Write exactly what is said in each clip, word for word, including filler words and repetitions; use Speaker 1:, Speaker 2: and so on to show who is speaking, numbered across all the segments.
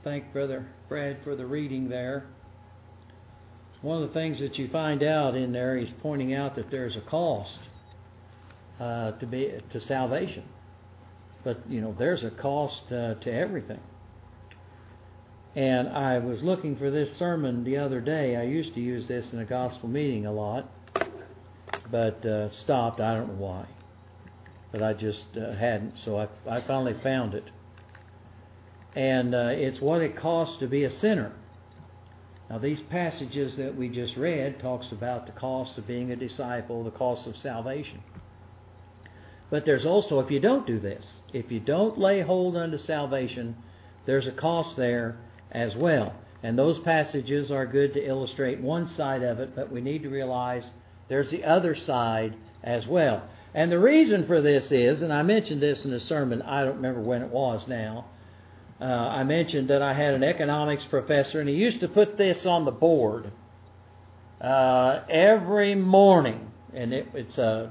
Speaker 1: thank Brother Brad for the reading there. One of the things that you find out in there, he's pointing out that there's a cost uh, to be to salvation. But, you know, there's a cost uh, to everything. And I was looking for this sermon the other day. I used to use this in a gospel meeting a lot, but uh, stopped. I don't know why. But I just uh, hadn't, so I, I finally found it. And uh, it's what it costs to be a sinner. Now, these passages that we just read talks about the cost of being a disciple, the cost of salvation. But there's also, if you don't do this, if you don't lay hold unto salvation, there's a cost there as well. And those passages are good to illustrate one side of it, but we need to realize there's the other side as well. And the reason for this is, and I mentioned this in a sermon, I don't remember when it was now, uh, I mentioned that I had an economics professor, and he used to put this on the board uh, every morning. And it, it's a,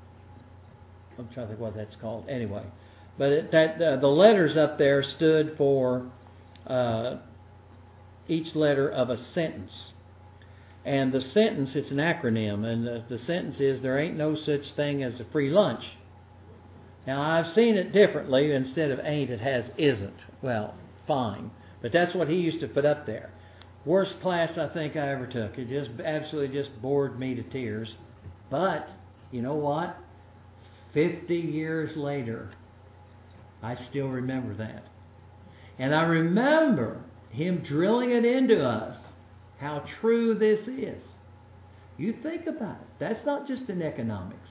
Speaker 1: I'm trying to think what that's called. Anyway, but it, that uh, the letters up there stood for uh, each letter of a sentence. And the sentence, it's an acronym, and the, the sentence is, there ain't no such thing as a free lunch. Now, I've seen it differently. Instead of ain't, it has isn't. Well, fine. But that's what he used to put up there. Worst class I think I ever took. It just absolutely just bored me to tears. But, you know what? Fifty years later, I still remember that. And I remember him drilling it into us, how true this is. You think about it. That's not just in economics.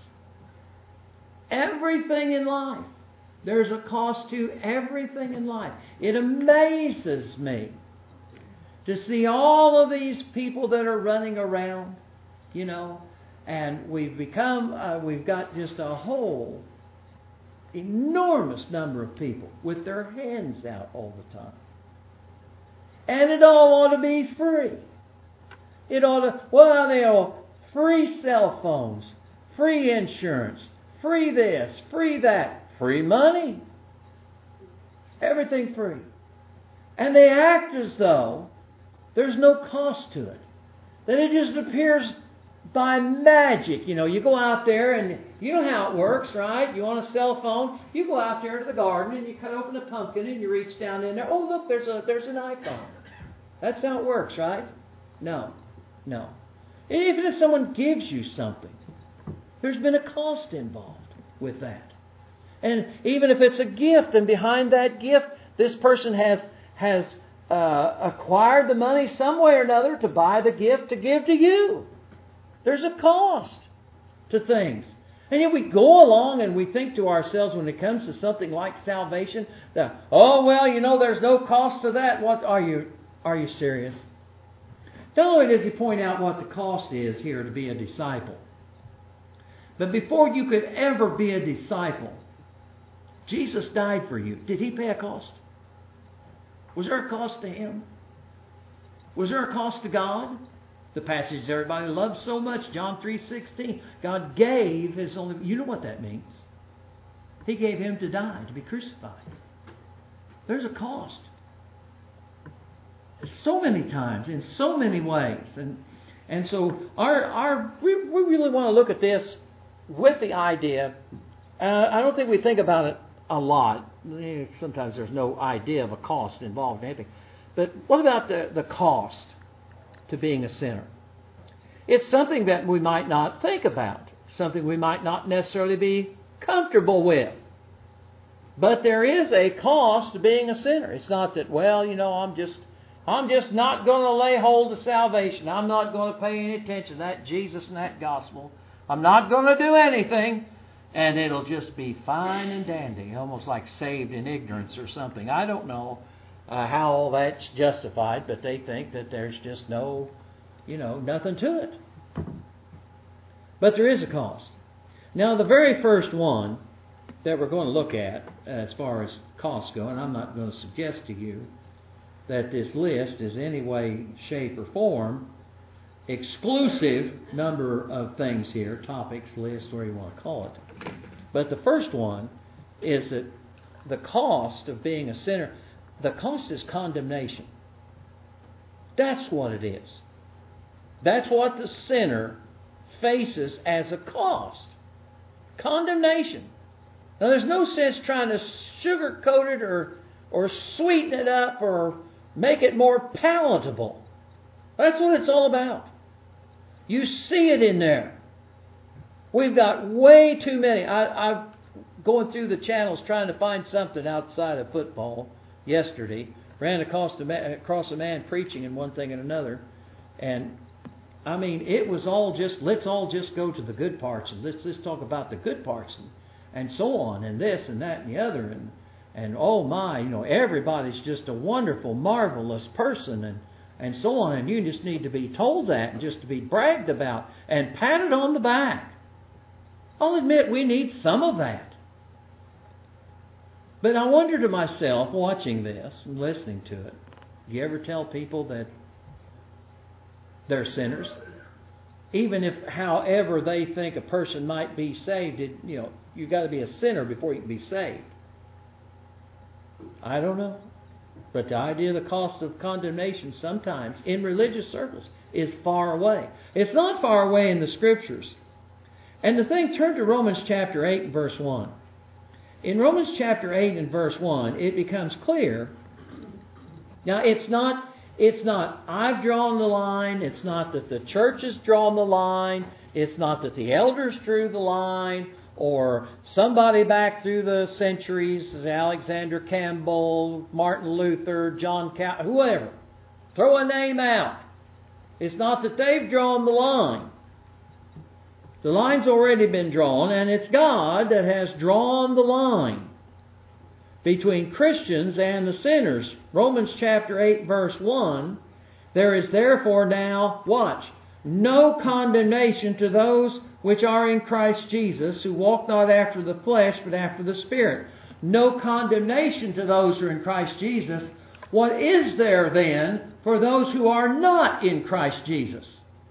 Speaker 1: Everything in life. There's a cost to everything in life. It amazes me to see all of these people that are running around, you know, and we've become, uh, we've got just a whole enormous number of people with their hands out all the time. And it all ought to be free. It ought to, well, they all, free cell phones, free insurance, free this, free that, free money. Everything free. And they act as though there's no cost to it. That it just appears by magic. You know, you go out there and you know how it works, right? You want a cell phone, you go out there to the garden and you cut open a pumpkin and you reach down in there. Oh, look, there's a there's an iPhone. That's how it works, right? No. No. And even if someone gives you something, there's been a cost involved with that. And even if it's a gift, and behind that gift, this person has has uh, acquired the money some way or another to buy the gift to give to you. There's a cost to things. And yet we go along and we think to ourselves when it comes to something like salvation, that, oh, well, you know, there's no cost to that. What are you, are you serious? Not only does he point out what the cost is here to be a disciple, but before you could ever be a disciple, Jesus died for you. Did he pay a cost? Was there a cost to him? Was there a cost to God? The passage everybody loves so much, John three sixteen. God gave his only... You know what that means. He gave him to die, to be crucified. There's a cost. So many times, in so many ways. And and so our our we, we really want to look at this with the idea. Uh, I don't think we think about it a lot. Sometimes there's no idea of a cost involved in anything. But what about the, the cost to being a sinner? It's something that we might not think about. Something we might not necessarily be comfortable with. But there is a cost to being a sinner. It's not that, well, you know, I'm just... I'm just not going to lay hold of salvation. I'm not going to pay any attention to that Jesus and that gospel. I'm not going to do anything. And it'll just be fine and dandy. Almost like saved in ignorance or something. I don't know uh, how all that's justified. But they think that there's just no, you know, nothing to it. But there is a cost. Now the very first one that we're going to look at as far as costs go. And I'm not going to suggest to you that this list is any way, shape, or form exclusive number of things here, topics, list, whatever you want to call it. But the first one is that the cost of being a sinner, The cost is condemnation. That's what it is. That's what the sinner faces as a cost. Condemnation. Now, there's no sense trying to sugarcoat it or, or sweeten it up or make it more palatable. That's what it's all about. You see it in there. We've got way too many. I, I'm going through the channels trying to find something outside of football yesterday. Ran across a man, across a man preaching in one thing and another. And, I mean, it was all just, let's all just go to the good parts. And let's just talk about the good parts and, and so on. And this and that and the other. And, and oh my, you know, everybody's just a wonderful, marvelous person. And, and so on. And you just need to be told that and just to be bragged about and patted on the back. I'll admit we need some of that. But I wonder to myself, watching this and listening to it, do you ever tell people that they're sinners? Even if, however, they think a person might be saved, it, you know, you've got to be a sinner before you can be saved. I don't know. But the idea of the cost of condemnation sometimes in religious circles is far away. It's not far away in the Scriptures. And the thing, turn to Romans chapter eight and verse one. In Romans chapter eight and verse one, it becomes clear. Now, it's not, it's not, I've drawn the line. It's not that the church has drawn the line. It's not that the elders drew the line. Or somebody back through the centuries, Alexander Campbell, Martin Luther, John Calvin, whoever. Throw a name out. It's not that they've drawn the line. The line's already been drawn, and it's God that has drawn the line between Christians and the sinners. Romans chapter eight, verse one, there is therefore now, watch, no condemnation to those which are in Christ Jesus, who walk not after the flesh, but after the Spirit. No condemnation to those who are in Christ Jesus. What is there then for those who are not in Christ Jesus?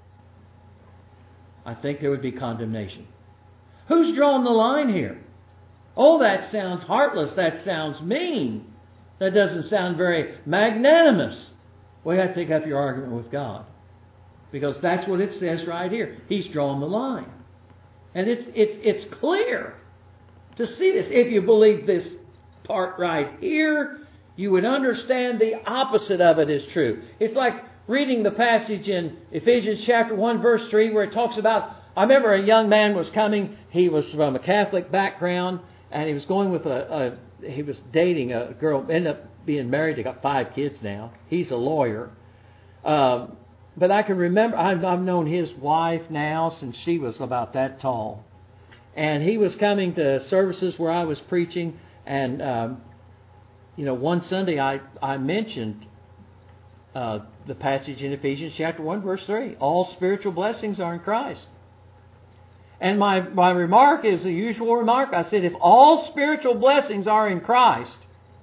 Speaker 1: I think there would be condemnation. Who's drawn the line here? Oh, that sounds heartless. That sounds mean. That doesn't sound very magnanimous. Well, you have to take up your argument with God. Because that's what it says right here. He's drawn the line. And it's, it's, it's clear to see this. If you believe this part right here, you would understand the opposite of it is true. It's like reading the passage in Ephesians chapter one, verse three, where it talks about, I remember a young man was coming. He was from a Catholic background, and he was going with a, a he was dating a girl, ended up being married. They got five kids now. He's a lawyer. Um, But I can remember, I've, I've known his wife now since she was about that tall. And he was coming to services where I was preaching. And, um, you know, one Sunday I, I mentioned uh, the passage in Ephesians chapter one, verse three. All spiritual blessings are in Christ. And my, my remark is the usual remark. I said, if all spiritual blessings are in Christ,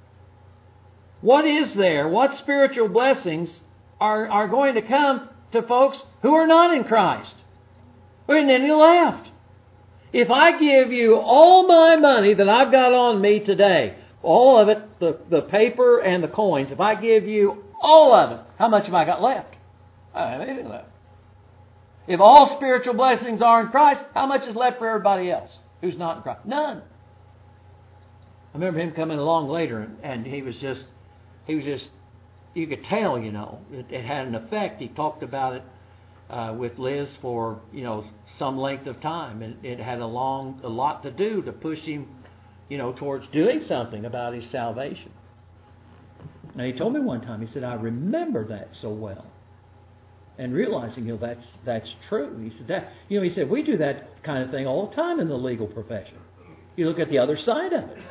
Speaker 1: what is there? What spiritual blessings Are, are going to come to folks who are not in Christ? There isn't any left. If I give you all my money that I've got on me today, all of it, the, the paper and the coins, if I give you all of it, how much have I got left? I don't have anything left. If all spiritual blessings are in Christ, how much is left for everybody else who's not in Christ? None. I remember him coming along later, and, and he was just, he was just, you could tell, you know, it, it had an effect. He talked about it uh, with Liz for, you know, some length of time. And it had a long, a lot to do to push him, you know, towards doing something about his salvation. And he told me one time, he said, I remember that so well. And realizing, you know, that's that's true. He said that, you know, he said, we do that kind of thing all the time in the legal profession. You look at the other side of it.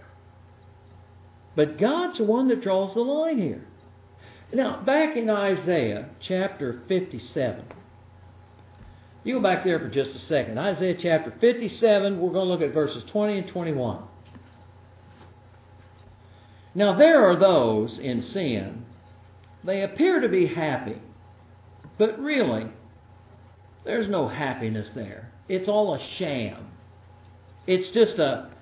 Speaker 1: But God's the one that draws the line here. Now, back in Isaiah chapter fifty-seven. You go back there for just a second. Isaiah chapter fifty-seven, we're going to look at verses twenty and twenty-one. Now, there are those in sin, they appear to be happy, but really, there's no happiness there. It's all a sham. It's just a,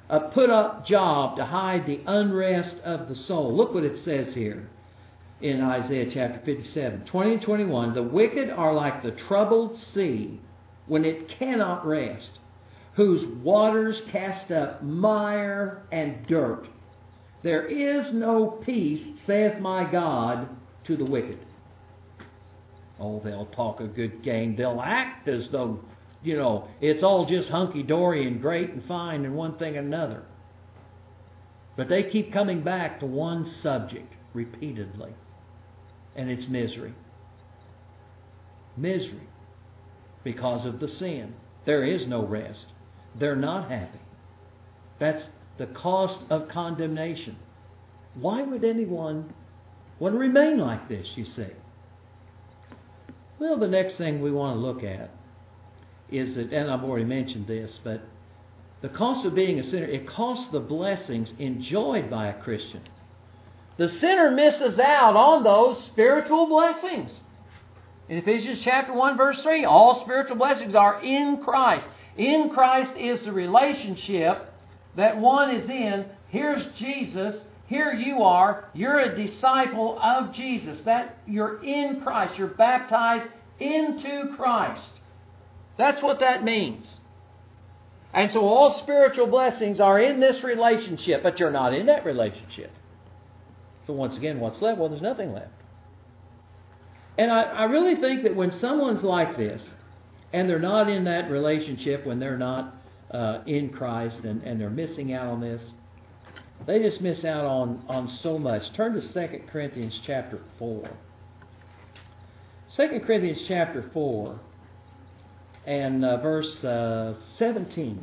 Speaker 2: a put-up job to hide the unrest of the soul. Look what it says here in Isaiah chapter fifty-seven, twenty and twenty-one. The wicked are like the troubled sea when it cannot rest, whose waters cast up mire and dirt. There is no peace, saith my God, to the wicked. Oh, they'll talk a good game. They'll act as though, you know, it's all just hunky-dory and great and fine and one thing and another. But they keep coming back to one subject repeatedly, and it's misery. Misery. Because of the sin. There is no rest. They're not happy. That's the cost of condemnation. Why would anyone want to remain like this, you see? Well, the next thing we want to look at is that, and I've already mentioned this, but the cost of being a sinner, it costs the blessings enjoyed by a Christian. The sinner misses out on those spiritual blessings. In Ephesians chapter one, verse three, all spiritual blessings are in Christ. In Christ is the relationship that one is in. Here's Jesus. Here you are. You're a disciple of Jesus. That you're in Christ. You're baptized into Christ. That's what that means. And so all spiritual blessings are in this relationship, but you're not in that relationship. So once again, what's left? Well, there's nothing left. And I, I really think that when someone's like this, and they're not in that relationship, when they're not uh, in Christ, and, and they're missing out on this, they just miss out on, on so much. Turn to Second Corinthians chapter four. Second Corinthians chapter four and uh, verse uh, seventeen.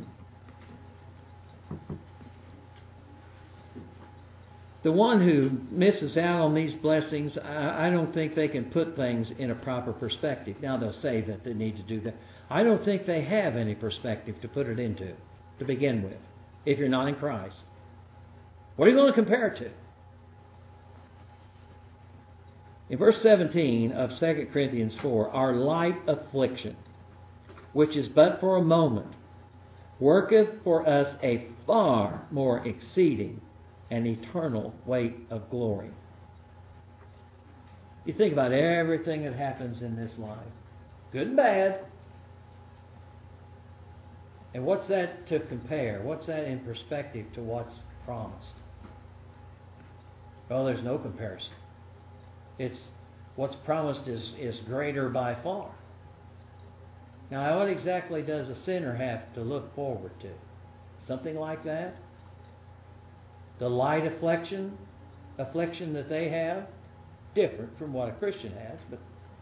Speaker 2: The one who misses out on these blessings, I, I don't think they can put things in a proper perspective. Now they'll say that they need to do that. I don't think they have any perspective to put it into, to begin with, if you're not in Christ. What are you going to compare it to? In verse seventeen of Second Corinthians four, our light affliction, which is but for a moment, worketh for us a far more exceeding and eternal weight of glory. You think about everything that happens in this life, good and bad. And what's that to compare? What's that in perspective to what's promised? Well, there's no comparison. It's what's promised is, is greater by far. Now, what exactly does a sinner have to look forward to? Something like that? The light affliction, affliction that they have, different from what a Christian has, but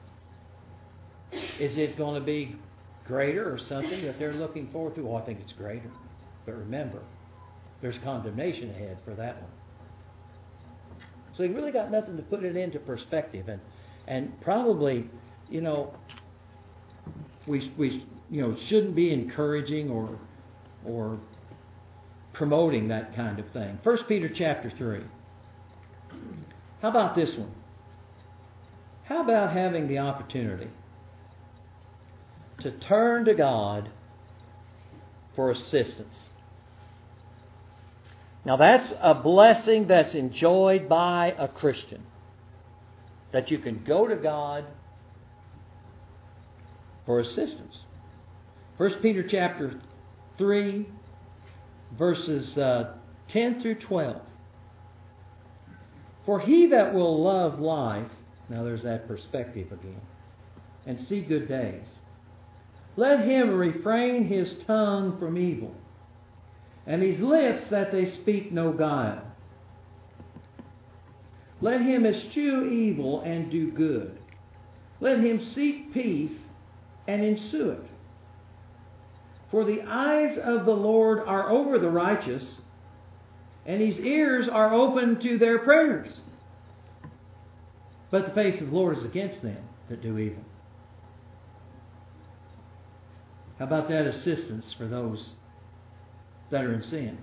Speaker 2: is it going to be greater or something that they're looking forward to? Oh, I think it's greater. But remember, there's condemnation ahead for that one. So you really got nothing to put it into perspective, and and probably, you know, we we you know shouldn't be encouraging or or promoting that kind of thing. First Peter chapter three. How about this one? How about having the opportunity to turn to God for assistance? Now that's a blessing that's enjoyed by a Christian. That you can go to God for assistance. First Peter chapter three, verses uh, ten through twelve. For he that will love life, now there's that perspective again, and see good days, let him refrain his tongue from evil, and his lips that they speak no guile. Let him eschew evil and do good. Let him seek peace and ensue it. For the eyes of the Lord are over the righteous, and his ears are open to their prayers. But the face of the Lord is against them that do evil. How about that assistance for those that are in sin?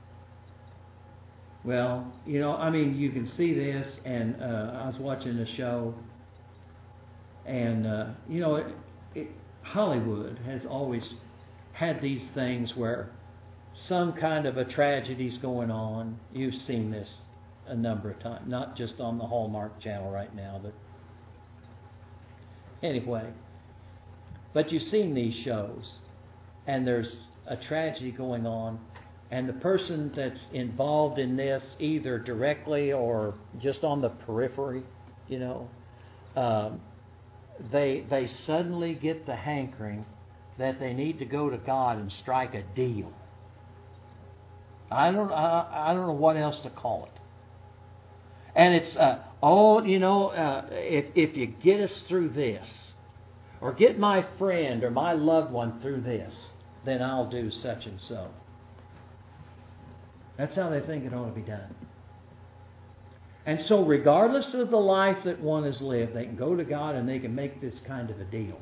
Speaker 2: Well, you know, I mean, you can see this, and uh, I was watching a show, and, uh, you know, it, it, Hollywood has always had these things where some kind of a tragedy's going on. You've seen this a number of times, not just on the Hallmark Channel right now, but anyway. But you've seen these shows, and there's a tragedy going on, and the person that's involved in this, either directly or just on the periphery, you know, um, they they suddenly get the hankering that they need to go to God and strike a deal. I don't I, I don't know what else to call it. And it's uh, oh you know uh, if if you get us through this, or get my friend or my loved one through this, then I'll do such and so. That's how they think it ought to be done. And so regardless of the life that one has lived, they can go to God and they can make this kind of a deal.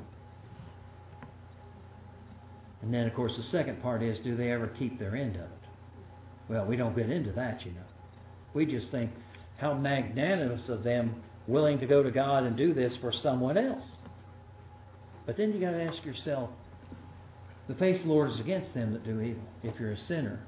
Speaker 2: And then, of course, the second part is, do they ever keep their end of it? Well, we don't get into that, you know. We just think, how magnanimous of them willing to go to God and do this for someone else. But then you got to ask yourself, the face of the Lord is against them that do evil. If you're a sinner,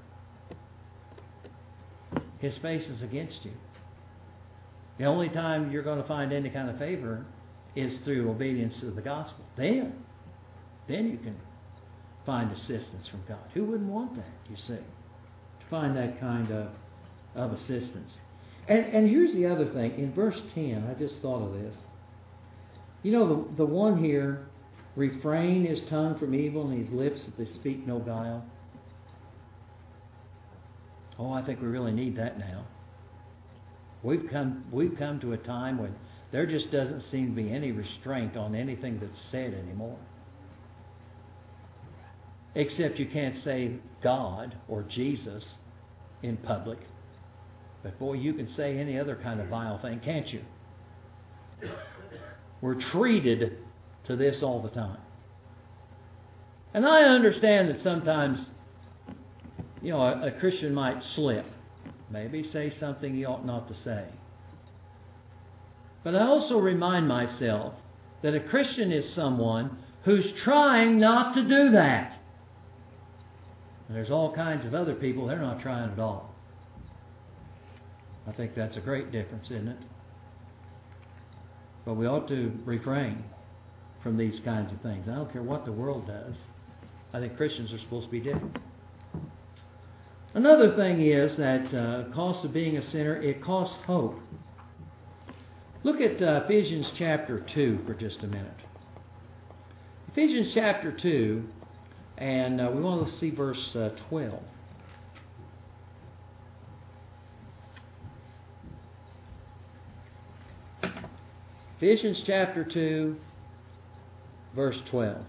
Speaker 2: His face is against you. The only time you're going to find any kind of favor is through obedience to the gospel. Then, then you can find assistance from God. Who wouldn't want that, you see? To find that kind of, of assistance. And, and here's the other thing. In verse ten, I just thought of this. You know, the, the one here, refrain his tongue from evil and his lips that they speak no guile. Oh, I think we really need that now. We've come we've come to a time when there just doesn't seem to be any restraint on anything that's said anymore. Except you can't say God or Jesus in public. But boy, you can say any other kind of vile thing, can't you? We're treated to this all the time. And I understand that sometimes, you know, a, a Christian might slip. Maybe say something he ought not to say. But I also remind myself that a Christian is someone who's trying not to do that. And there's all kinds of other people, they're not trying at all. I think that's a great difference, isn't it? But we ought to refrain from these kinds of things. I don't care what the world does. I think Christians are supposed to be different. Another thing is that uh, cost of being a sinner, it costs hope. Look at uh, Ephesians chapter two for just a minute. Ephesians chapter two, and uh, we want to see verse uh, twelve. Ephesians chapter two, verse twelve.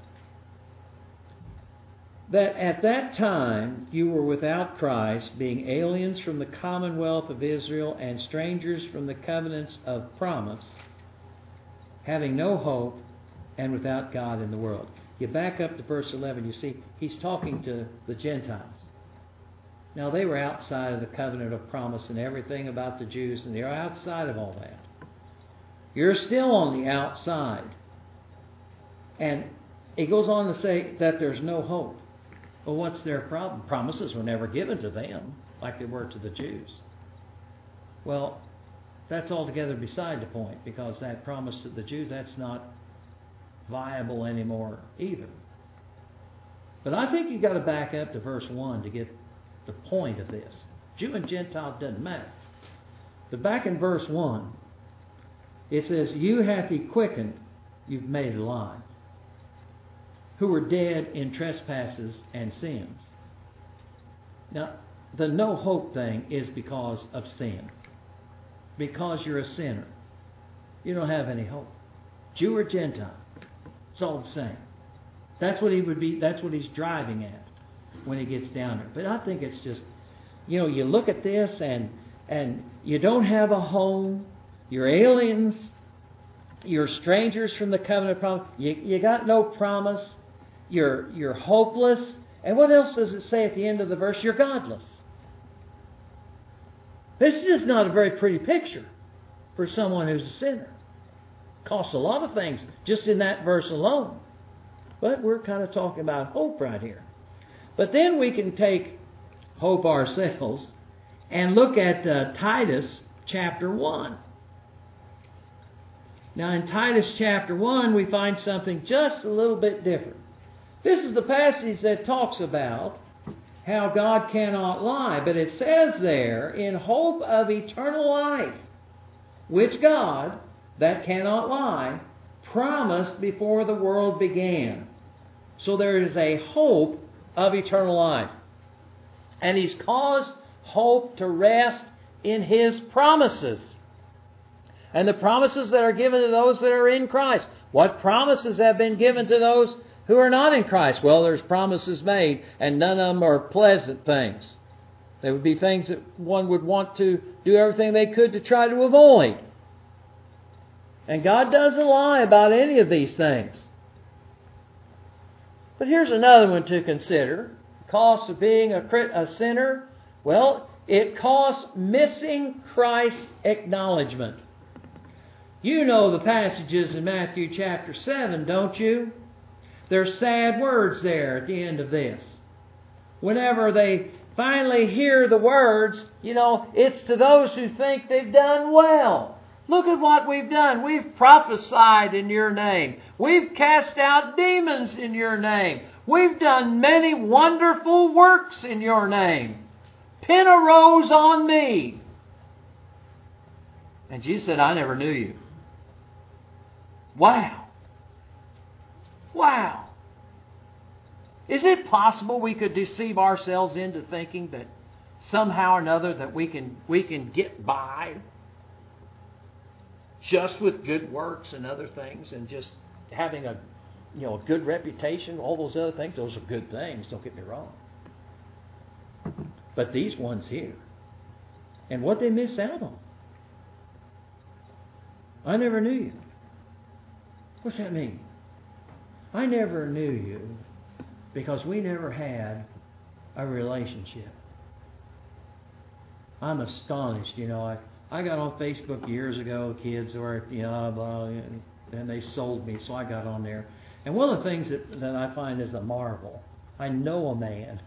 Speaker 2: That at that time you were without Christ, being aliens from the commonwealth of Israel and strangers from the covenants of promise, having no hope and without God in the world. You back up to verse eleven, you see, he's talking to the Gentiles. Now, they were outside of the covenant of promise and everything about the Jews, and they're outside of all that. You're still on the outside. And he goes on to say that there's no hope. Well, what's their problem? Promises were never given to them like they were to the Jews. Well, that's altogether beside the point, because that promise to the Jews, that's not viable anymore either. But I think you've got to back up to verse one to get the point of this. Jew and Gentile doesn't matter. But back in verse one, it says, you hath he quickened, you've made alive, who were dead in trespasses and sins. Now, the no hope thing is because of sin. Because you're a sinner. You don't have any hope. Jew or Gentile, it's all the same. That's what he would be, that's what he's driving at when he gets down there. But I think it's just, you know, you look at this and and you don't have a home, you're aliens, you're strangers from the covenant of promise, you, you got no promise, You're you're hopeless. And what else does it say at the end of the verse? You're godless. This is just not a very pretty picture for someone who's a sinner. It costs a lot of things just in that verse alone. But we're kind of talking about hope right here. But then we can take hope ourselves and look at uh, Titus chapter one. Now in Titus chapter one we find something just a little bit different. This is the passage that talks about how God cannot lie. But it says there, in hope of eternal life, which God, that cannot lie, promised before the world began. So there is a hope of eternal life. And He's caused hope to rest in His promises. And the promises that are given to those that are in Christ. What promises have been given to those who are not in Christ? Well, there's promises made, and none of them are pleasant things. They would be things that one would want to do everything they could to try to avoid. And God doesn't lie about any of these things. But here's another one to consider. The cost of being a, a sinner. Well, it costs missing Christ's acknowledgement. You know the passages in Matthew chapter seven, don't you? There's sad words there at the end of this. Whenever they finally hear the words, you know, it's to those who think they've done well. Look at what we've done. We've prophesied in your name. We've cast out demons in your name. We've done many wonderful works in your name. Pin a rose on me. And Jesus said, I never knew you. Wow. Wow. Is it possible we could deceive ourselves into thinking that somehow or another that we can we can get by just with good works and other things and just having a you know a good reputation, all those other things? Those are good things, don't get me wrong. But these ones here, and what they miss out on. I never knew you. What's that mean? I never knew you because we never had a relationship. I'm astonished, you know. I, I got on Facebook years ago, kids were, you know, blah, and, and they sold me, so I got on there. And one of the things that, that I find is a marvel, I know a man.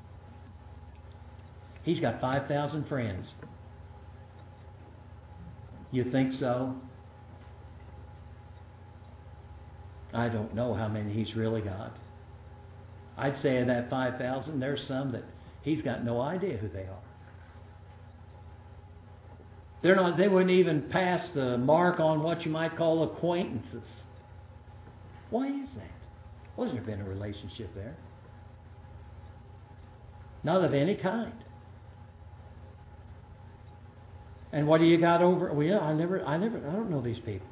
Speaker 2: He's got five thousand friends. You think so? I don't know how many he's really got. I'd say of that five thousand, there's some that he's got no idea who they are. They're not. They wouldn't even pass the mark on what you might call acquaintances. Why is that? Well, there's never been a relationship there. Not of any kind. And what do you got over? Well, yeah, I never, I never, I don't know these people.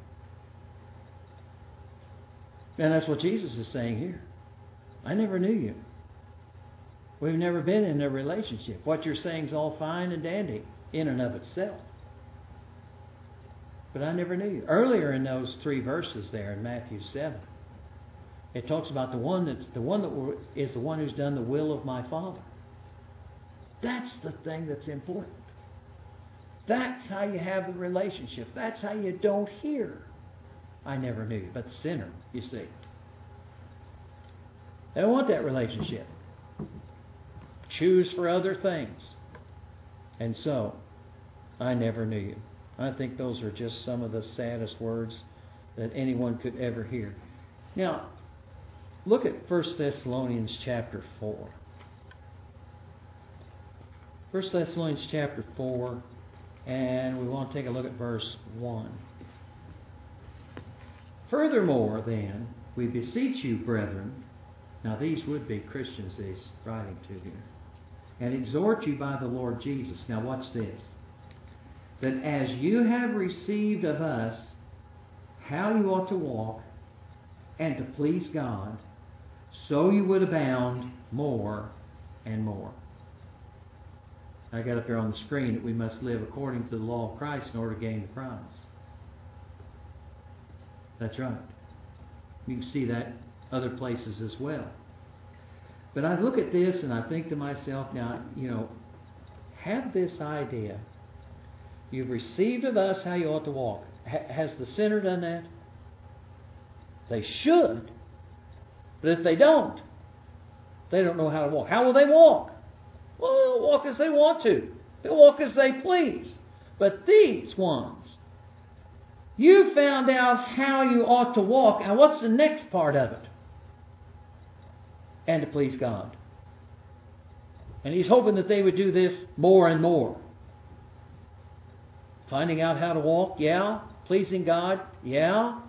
Speaker 2: And that's what Jesus is saying here. I never knew you. We've never been in a relationship. What you're saying is all fine and dandy in and of itself. But I never knew you. Earlier in those three verses there in Matthew seven, it talks about the one that's the one that is the one who's done the will of my Father. That's the thing that's important. That's how you have the relationship. That's how you don't hear, I never knew you. But the sinner, you see, they don't want that relationship. Choose for other things. And so, I never knew you. I think those are just some of the saddest words that anyone could ever hear. Now, look at First Thessalonians chapter four. First Thessalonians chapter four, and we want to take a look at verse one. Furthermore, then, we beseech you, brethren, now these would be Christians he's writing to here, and exhort you by the Lord Jesus. Now watch this. That as you have received of us how you ought to walk and to please God, so you would abound more and more. I got up there on the screen that we must live according to the law of Christ in order to gain the promise. That's right. You can see that other places as well. But I look at this and I think to myself, now, you know, have this idea. You've received of us how you ought to walk. H- has the sinner done that? They should. But if they don't, they don't know how to walk. How will they walk? Well, they'll walk as they want to. They'll walk as they please. But these ones, you found out how you ought to walk. And what's the next part of it? And to please God. And He's hoping that they would do this more and more. Finding out how to walk, yeah. Pleasing God, yeah.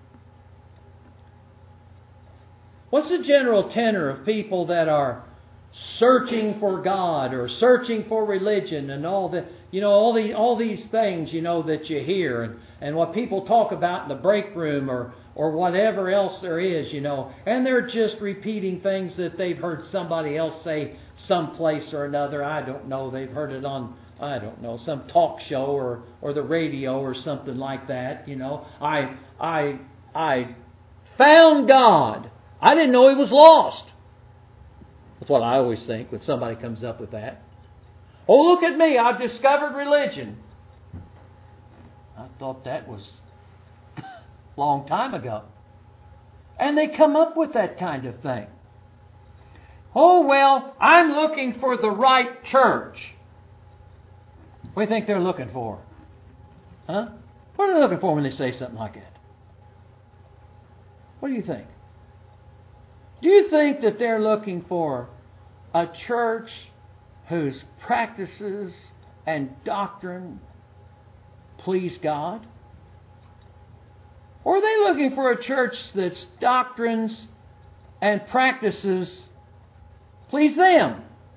Speaker 2: What's the general tenor of people that are searching for God or searching for religion and all the, you know, all the all these things, you know, that you hear and, and what people talk about in the break room or or whatever else there is, you know, and they're just repeating things that they've heard somebody else say someplace or another. I don't know. They've heard it on, I don't know, some talk show or or the radio or something like that, you know. I I I found God. I didn't know He was lost. That's what I always think when somebody comes up with that. Oh, look at me. I've discovered religion. I thought that was a long time ago. And they come up with that kind of thing. Oh, well, I'm looking for the right church. What do you think they're looking for? Huh? What are they looking for when they say something like that? What do you think? Do you think that they're looking for a church whose practices and doctrine please God? Or are they looking for a church that's doctrines and practices please them?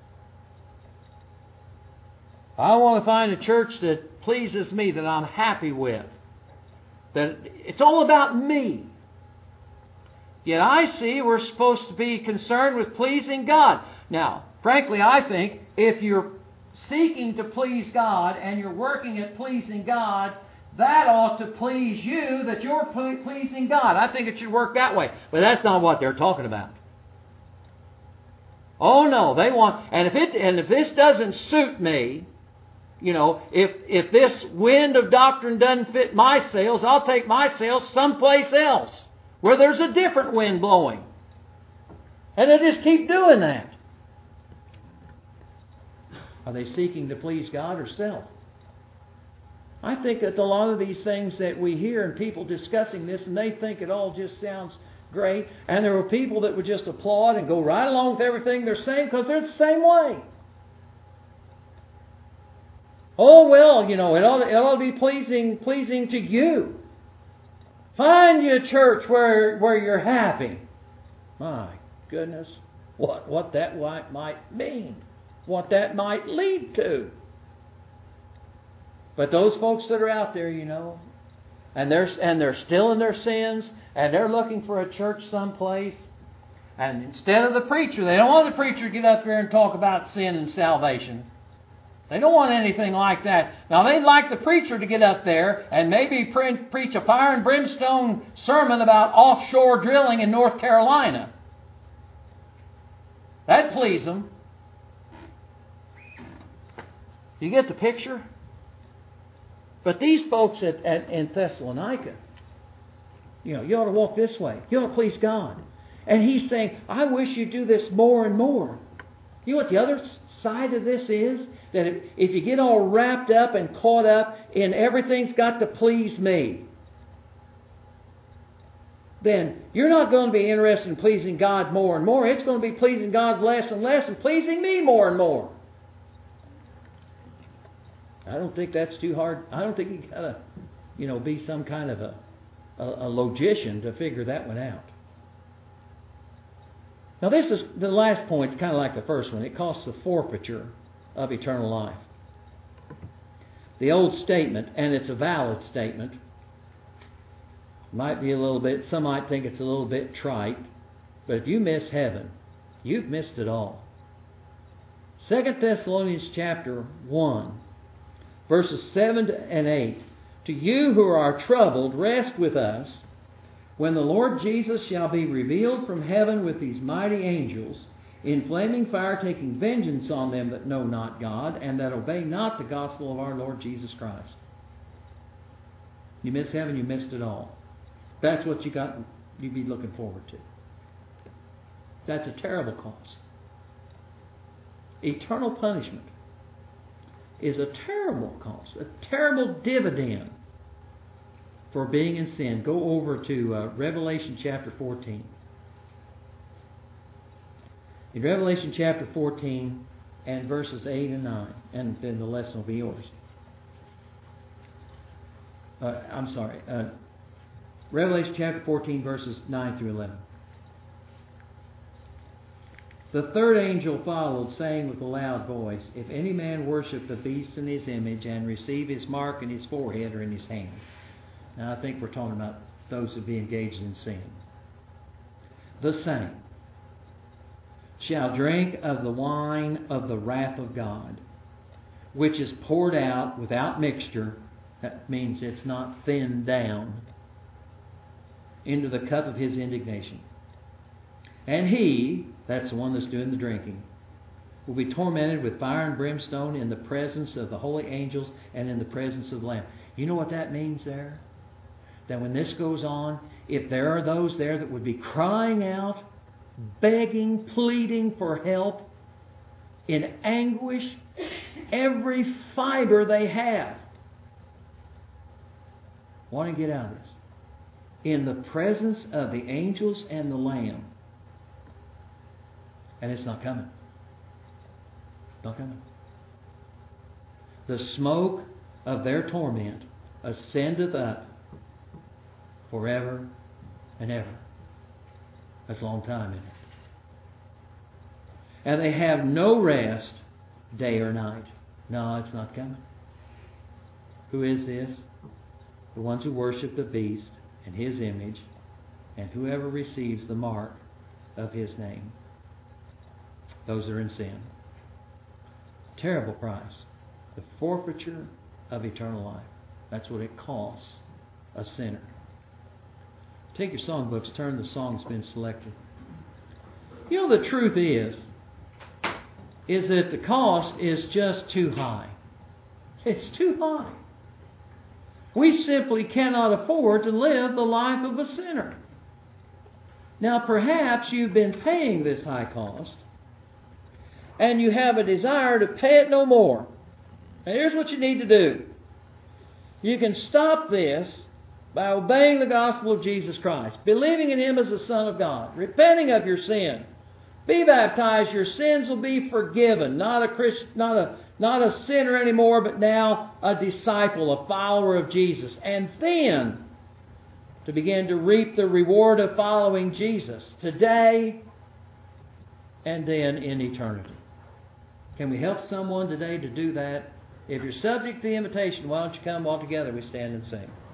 Speaker 2: I want to find a church that pleases me, that I'm happy with, that it's all about me. Yet I see we're supposed to be concerned with pleasing God. Now, frankly, I think if you're seeking to please God and you're working at pleasing God, that ought to please you, that you're pleasing God. I think it should work that way. But that's not what they're talking about. Oh no, they want, and if it and if this doesn't suit me, you know, if if this wind of doctrine doesn't fit my sails, I'll take my sails someplace else where there's a different wind blowing. And they just keep doing that. Are they seeking to please God or self? I think that a lot of these things that we hear and people discussing this, and they think it all just sounds great, and there are people that would just applaud and go right along with everything they're saying because they're the same way. Oh, well, you know, it ought, it ought to be pleasing, pleasing to you. Find you a church where, where you're happy. My goodness, what, what that might, might mean. What that might lead to. But those folks that are out there, you know, and they're, and they're still in their sins, and they're looking for a church someplace, and instead of the preacher, they don't want the preacher to get up there and talk about sin and salvation. They don't want anything like that. Now, they'd like the preacher to get up there and maybe pre- preach a fire and brimstone sermon about offshore drilling in North Carolina. That'd please them. You get the picture? But these folks at, at in Thessalonica, you know, you ought to walk this way. You ought to please God. And he's saying, I wish you'd do this more and more. You know what the other side of this is? That if, if you get all wrapped up and caught up in everything's got to please me, then you're not going to be interested in pleasing God more and more. It's going to be pleasing God less and less and pleasing me more and more. I don't think that's too hard. I don't think you got to, you know, be some kind of a, a, a logician to figure that one out. Now, this is the last point. It's kind of like the first one. It costs the forfeiture of eternal life. The old statement, and it's a valid statement, might be a little bit, some might think it's a little bit trite, but if you miss heaven, you've missed it all. Second Thessalonians chapter one, verses seven and eight. To you who are troubled, rest with us, when the Lord Jesus shall be revealed from heaven with these mighty angels, in flaming fire, taking vengeance on them that know not God, and that obey not the gospel of our Lord Jesus Christ. You miss heaven, you missed it all. That's what you got, you'd be looking forward to. That's a terrible cost. eternal punishment, is a terrible cost, a terrible dividend for being in sin. Go over to uh, Revelation chapter fourteen. In Revelation chapter fourteen and verses eight and nine, and then the lesson will be yours. Uh, I'm sorry. Uh, Revelation chapter fourteen, verses nine through eleven. The third angel followed, saying with a loud voice, If any man worship the beast in his image and receive his mark in his forehead or in his hand. Now I think we're talking about those who be engaged in sin. The same shall drink of the wine of the wrath of God, which is poured out without mixture. That means it's not thinned down, into the cup of his indignation. And he, that's the one that's doing the drinking, will be tormented with fire and brimstone in the presence of the holy angels and in the presence of the Lamb. You know what that means there? That when this goes on, if there are those there that would be crying out, begging, pleading for help, in anguish, every fiber they have, want to get out of this, in the presence of the angels and the Lamb. And it's not coming. Not coming. The smoke of their torment ascendeth up forever and ever. That's a long time, isn't it? And they have no rest day or night. No, it's not coming. Who is this? The ones who worship the beast and his image, and whoever receives the mark of his name. Those are in sin. Terrible price. The forfeiture of eternal life. That's what it costs a sinner. Take your songbooks, turn to the song that's been selected. You know, the truth is, is that the cost is just too high. It's too high. We simply cannot afford to live the life of a sinner. Now, perhaps you've been paying this high cost, and you have a desire to pay it no more. And here's what you need to do. You can stop this by obeying the gospel of Jesus Christ, believing in Him as the Son of God, repenting of your sin. Be baptized, your sins will be forgiven. Not a Christ, not a not a sinner anymore, but now a disciple, a follower of Jesus. And then to begin to reap the reward of following Jesus today and then in eternity. Can we help someone today to do that? If you're subject to the invitation, why don't you come all together? We stand and sing.